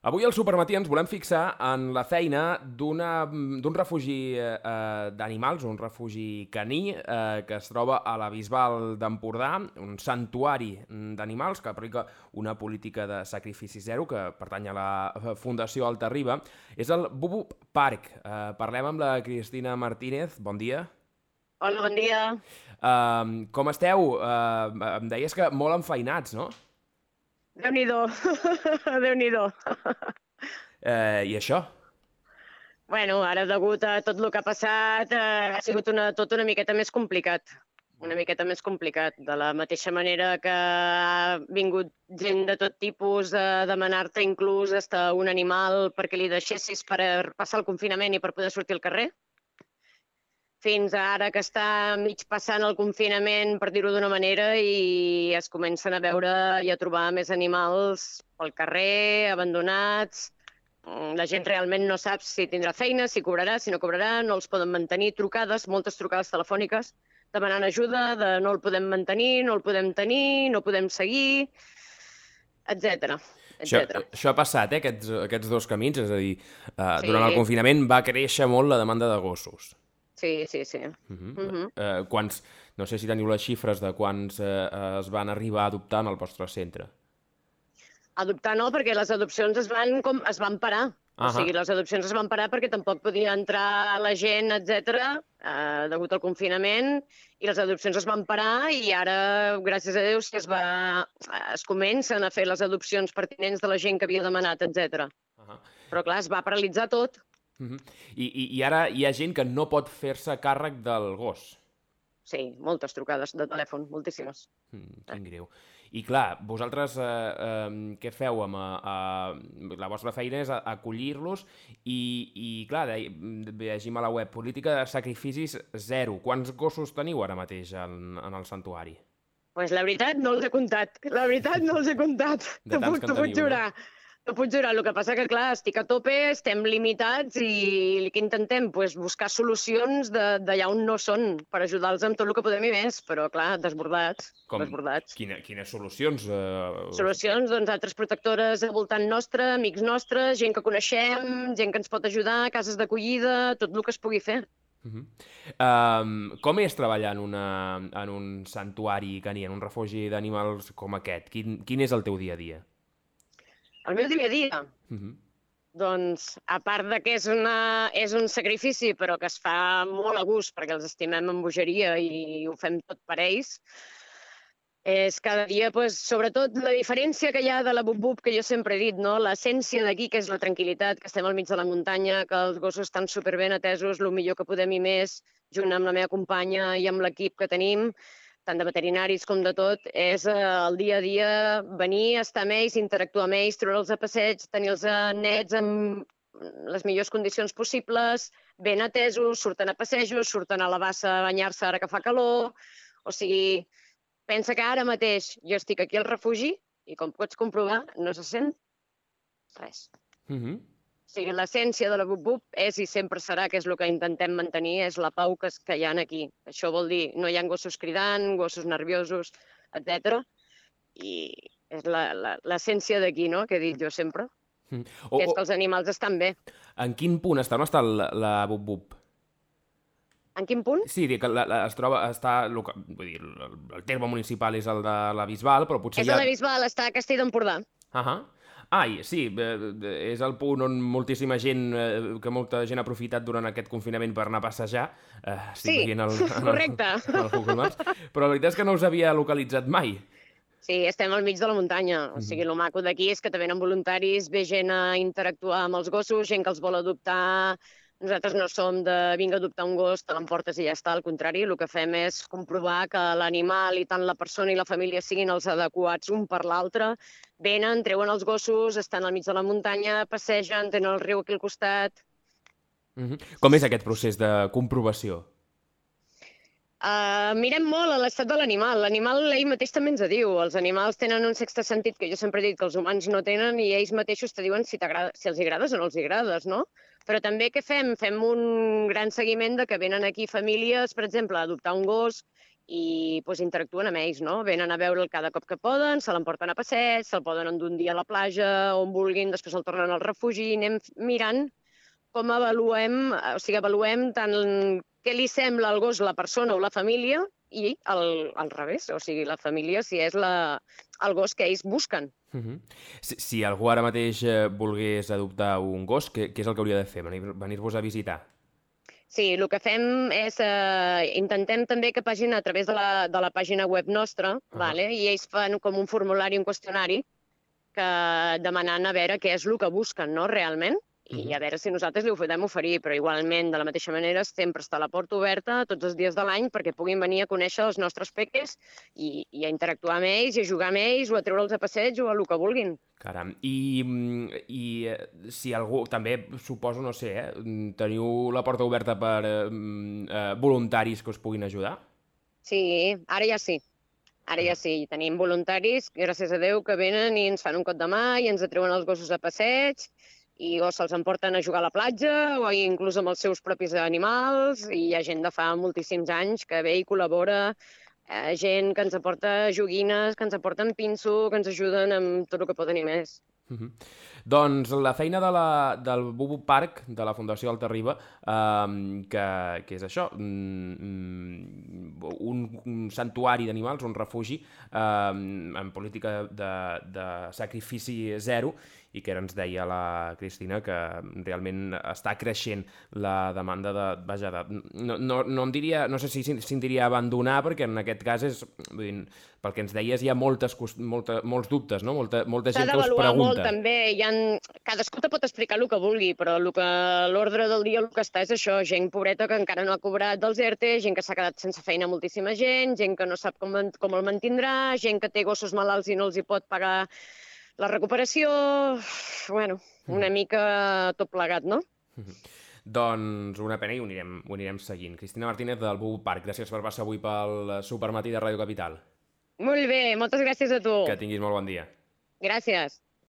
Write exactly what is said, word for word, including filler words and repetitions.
Avui al Supermatí ens volem fixar en la feina d'un refugi eh, d'animals, un refugi caní eh, que es troba a la Bisbal d'Empordà, un santuari d'animals que aplica una política de sacrifici zero que pertany a la Fundació Alta-riba. És el Bubup Park. Eh, parlem amb la Cristina Martínez. Bon dia. Hola, bon dia. Uh, com esteu? Uh, em deies que molt enfeinats, no? Déu-n'hi-do, Déu-n'hi-do. Uh, I això? Bueno, ara, degut a tot el que ha passat, eh, ha sigut una, tot una miqueta més complicat. Una miqueta més complicat. De la mateixa manera que ha vingut gent de tot tipus a demanar-te inclús hasta un animal perquè li deixessis per passar el confinament i per poder sortir al carrer. Fins ara que està mig passant el confinament, per dir-ho d'una manera, i es comencen a veure i a trobar més animals pel carrer, abandonats. La gent realment no sap si tindrà feina, si cobrarà, si no cobrarà, no els poden mantenir. Trucades, moltes trucades telefòniques, demanant ajuda, de no el podem mantenir, no el podem tenir, no podem seguir, etcètera. Això, això ha passat, eh, aquests, aquests dos camins, és a dir, eh, Sí. durant el confinament va créixer molt la demanda de gossos. Sí, sí, sí. Uh -huh. Uh -huh. eh, quants, no sé si teniu les xifres de quants eh, es van arribar a adoptar en el vostre centre. Adoptar no, perquè les adopcions es van, com, es van parar. Uh -huh. O sigui, les adopcions es van parar perquè tampoc podia entrar la gent, etcètera, eh, degut al confinament, i les adopcions es van parar i ara, gràcies a Déu, sí es, va, es comencen a fer les adopcions pertinents de la gent que havia demanat, etcètera. Uh -huh. Però, clar, es va paralitzar tot. Uh -huh. I, i, I ara hi ha gent que no pot fer-se càrrec del gos. Sí, moltes trucades de telèfon, moltíssimes. Mm, quin greu. I clar, vosaltres eh, eh, què feu? Amb, eh, la vostra feina és acollir-los i, i clar, llegim a la web, política de sacrificis zero. Quants gossos teniu ara mateix en, en el santuari? Pues la veritat no els he comptat, la veritat no els he comptat. De tants que en teniu, jurar. No? No puc jurar, el que passa que, clar, estic a tope, estem limitats i el que intentem pues, buscar solucions d'allà on no són per ajudar-los amb tot el que podem i més, però, clar, desbordats. Com? desbordats. Quina, quines solucions? Uh... Solucions, doncs, altres protectores al voltant nostre, amics nostres, gent que coneixem, gent que ens pot ajudar, cases d'acollida, tot el que es pugui fer. Uh -huh. um, com és treballar en, una, en un santuari caní, en un refugi d'animals com aquest? Quin, quin és el teu dia a dia? El meu dia a dia? Uh -huh. Doncs, a part de que és, una, és un sacrifici, però que es fa molt a gust, perquè els estimem amb bogeria i ho fem tot per ells, és cada dia, pues, sobretot, la diferència que hi ha de la Bubup, que jo sempre he dit, no? L'essència d'aquí, que és la tranquil·litat, que estem al mig de la muntanya, que els gossos estan superben atesos, el millor que podem i més, junt amb la meva companya i amb l'equip que tenim, tant de veterinaris com de tot, és eh, el dia a dia venir, estar amb ells, interactuar amb ells, treure'ls a passeig, tenir-los nets en les millors condicions possibles, ben atesos, surten a passejos, surten a la bassa a banyar-se ara que fa calor. O sigui, pensa que ara mateix jo estic aquí al refugi i, com pots comprovar, no se sent res. Uh -huh. O sigui, l'essència de la Bubup és i sempre serà, que és el que intentem mantenir, és la pau que, que hi ha aquí. Això vol dir, no hi ha gossos cridant, gossos nerviosos, etcètera. I és l'essència d'aquí, no?, que he dit jo sempre. Mm. O, que és que els animals estan bé. En quin punt està, on està la, la Bubup? En quin punt? Sí, que la, la, es troba, està, vull dir, el, el terme municipal és el de la Bisbal, però potser és hi ha... És de la Bisbal, està a Castell d'Empordà. Ahà. Uh-huh. Ai, sí, és el punt on moltíssima gent, que molta gent ha aprofitat durant aquest confinament per anar a passejar. Sí, el, correcte. El, el Google Maps. Però la veritat és que no us havia localitzat mai. Sí, estem al mig de la muntanya. O sigui, el maco d'aquí és que te venen voluntaris, ve gent a interactuar amb els gossos, gent que els vol adoptar. Nosaltres no som de vinga a adoptar un gos, te l'emportes i ja està. Al contrari, el que fem és comprovar que l'animal i tant la persona i la família siguin els adequats un per l'altre. Venen, treuen els gossos, estan al mig de la muntanya, passegen, tenen el riu aquí al costat. Uh-huh. Com és aquest procés de comprovació? Uh, mirem molt a l'estat de l'animal. L'animal ell mateix també ens ho diu. Els animals tenen un sexte sentit que jo sempre he dit que els humans no tenen i ells mateixos te diuen si, si els agrades o no els agrades, no? Però també què fem? Fem un gran seguiment de que venen aquí famílies, per exemple, a adoptar un gos i pues, interactuen amb ells, no? Venen a veure'l cada cop que poden, se l'emporten a passeig, se'l poden endur un dia a la platja, on vulguin, després el tornen al refugi, anem mirant com avaluem, o sigui, avaluem tant què li sembla al gos la persona o la família i al, al revés, o sigui, la família si és la, el gos que ells busquen. Uh-huh. si, si algú ara mateix eh, volgués adoptar un gos, què, què és el que hauria de fer? Venir, venir-vos a visitar? Sí, el que fem és, eh, intentem també que pagin a través de la, de la pàgina web nostra, uh-huh. vale? I ells fan com un formulari, un qüestionari, que demanant a veure què és el que busquen, no?, realment, i uh-huh. a veure si nosaltres li ho podem oferir, però igualment, de la mateixa manera, sempre està la porta oberta tots els dies de l'any perquè puguin venir a conèixer els nostres peques i, i a interactuar amb ells, i a jugar amb ells, o a treure'ls a passeig, o a el que vulguin. Caram, i, i si algú, també suposo, no sé, eh, teniu la porta oberta per eh, voluntaris que us puguin ajudar? Sí, ara ja sí. Ara ja sí, tenim voluntaris, gràcies a Déu, que venen i ens fan un cop de mà i ens atreuen els gossos a passeig, i o se'ls emporten a jugar a la platja o inclús amb els seus propis animals, i hi ha gent de fa moltíssims anys que ve i col·labora, eh, gent que ens aporta joguines, que ens aporten pinso, que ens ajuden amb tot el que poden i més. Uh-huh. Doncs la feina de la, del Bubu Park, de la Fundació Alta-riba, eh, que, que és això, un, un santuari d'animals, un refugi eh, en política de, de sacrifici zero, i que ara ens deia la Cristina que realment està creixent la demanda de... Vaja, de, no, no, no em diria, no sé si se'n diria abandonar, perquè en aquest cas és, vull dir, pel que ens deies hi ha moltes, molta, molts dubtes, no? Molta, molta gent que us pregunta. S'ha d'avaluar molt també, hi ha... cadascú te pot explicar el que vulgui, però l'ordre del dia el que està és això, gent pobreta que encara no ha cobrat dels ERTE, gent que s'ha quedat sense feina moltíssima gent, gent que no sap com, com el mantindrà, gent que té gossos malalts i no els hi pot pagar la recuperació, bueno, una mica tot plegat, no? Doncs una pena i ho anirem, ho anirem seguint. Cristina Martínez, del Bubu Park, gràcies per passar avui pel Supermatí de Ràdio Capital. Molt bé, moltes gràcies a tu. Que tinguis molt bon dia. Gràcies.